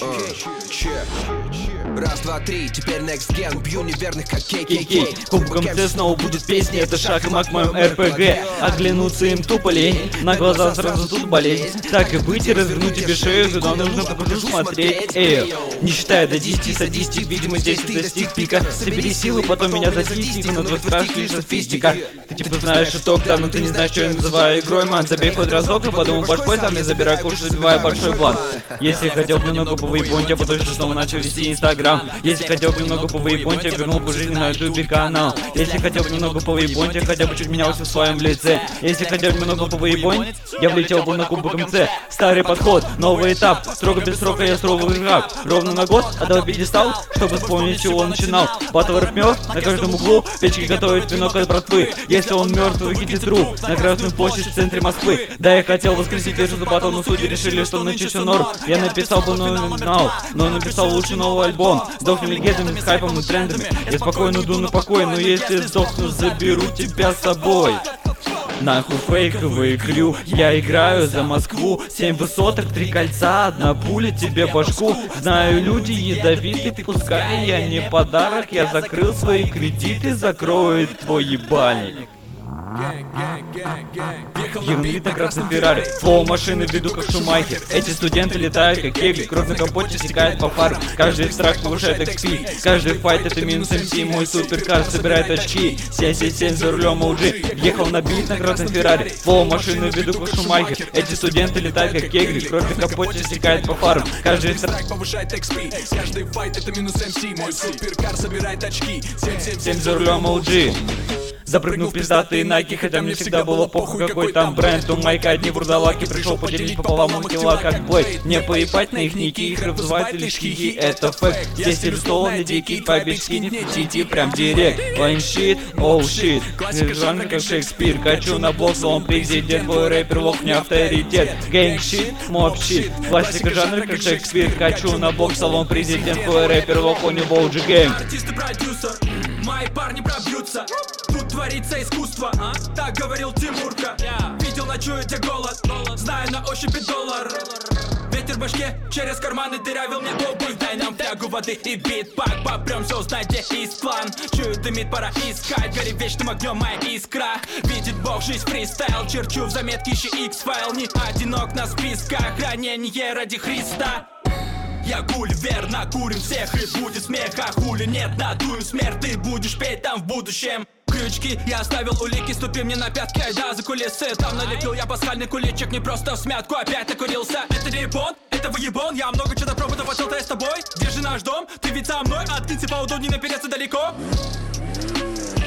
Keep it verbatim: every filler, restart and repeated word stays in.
Раз, два, три, теперь next gen. Бью неверных, как кей кей кей. Кубком С снова будут песни, это шаг и маг в моем эр пэ гэ. Оглянуться им тупо лень, на глаза сразу тут болеть. Так и быть и развернуть тебе шею, туда нужно покажу смотреть. Эй, не считая до десяти, садистик, видимо здесь ты достиг пика. Собери силы, потом меня засисти, на твой страх лишь софистика. Ты типа знаешь итог там, но ты не знаешь, что я называю игрой, ман. Забей хоть разок, а подумал башкой, там я забираю куш, забиваю большой план. Если хотел бы немного повыебонить, я бы точно снова начал вести инстаграм. Если хотел бы немного повыебонить, я вернул бы жизнь на ютубе канал. Если хотел бы немного повыебонить, я хотя бы чуть менялся в своем лице. Если хотел бы немного повыебонить, я влетел бы на кубок эм цэ. Старый подход, новый этап, строго без срока я строго играл. Ровно на год отдал пьедестал, чтобы вспомнить, с чего он начинал. Батл рэп мертв, на каждом углу печки готовят винок от братвы. Если он мертв, выкиньте труп на Красную площадь в центре Москвы. Да, я хотел воскресить весь этот батл, но судьи решили, что нынче все норм. Я написал бы новый финал, но написал лучше новый альбом. Сдохну легендами, с хайпом и трендами. Я спокойно иду на покой, но если сдохну, заберу тебя с собой. Нахуй фейковый крю, я играю за Москву. Семь высоток, три кольца, одна пуля тебе башку. Знаю, люди ядовиты, пускай я не подарок. Я закрыл свои кредиты, закроет твой ебальник. Ерунит на красном Феррари, слово машины веду как Шумахер. Эти студенты летают как кегли, кровь на капоте стекает по фару. Каждый страх повышает экс пи, каждый файт это минус эм си. Мой суперкар собирает очки, семь семь семь за рулем о джи. Въехал на бит на красном Феррари, слово машины веду как Шумахер. Эти студенты летают как кегли, кровь на капоте стекает по фару. Каждый страх повышает экс пи, каждый файт это минус эм си. Мой суперкар собирает очки, семь семь семь за рулем о джи. Запрыгнул пиздатые найки, хотя мне всегда было похуй какой там бренд. У майка одни вурдалаки, пришел поделить пополам он кила как плей. Не поебать на их ники, их вызывают лишь хихи, это факт. Здесь иллюстрованный дикий, побежки не фитити, прям директ. Лайн щит, оу щит, жанр как Шекспир. Качу на блок, словом президент, твой рэпер лох не авторитет. Гэнг щит, моб щит, классика жанра как Шекспир. Качу на блок, салон президент, твой рэпер лох, у него оу джи гэнг. Артист-продюсер, мои парни пробьются. Тут творится искусство, а? Так говорил Тимурка. yeah. Видел, ночую тебя голод, голод. Знаю на ощупь и доллар. Ветер в башке, через карманы дырявил мне губы. Дай нам флягу воды и битпак. Попрем, все узнать, где есть план. Чую, дымит, пора искать. Гори вечным огнем моя искра. Видит Бог, жизнь фристайл. Черчу в заметке, ищи X-файл. Не одинок на списках, ранение ради Христа. Я гуль, верно, курим всех и будет смех. А хули нет, надуем смерть. Ты будешь петь там в будущем. Крючки, я оставил улики, ступи мне на пятки, айда за кулисы. Там налепил я пасхальный куличик, не просто в смятку, опять накурился. Это не япон, это выебон, я много чего допробовал, хотел я с тобой. Держи наш дом, ты ведь со мной, от принципа удобнее напереться далеко.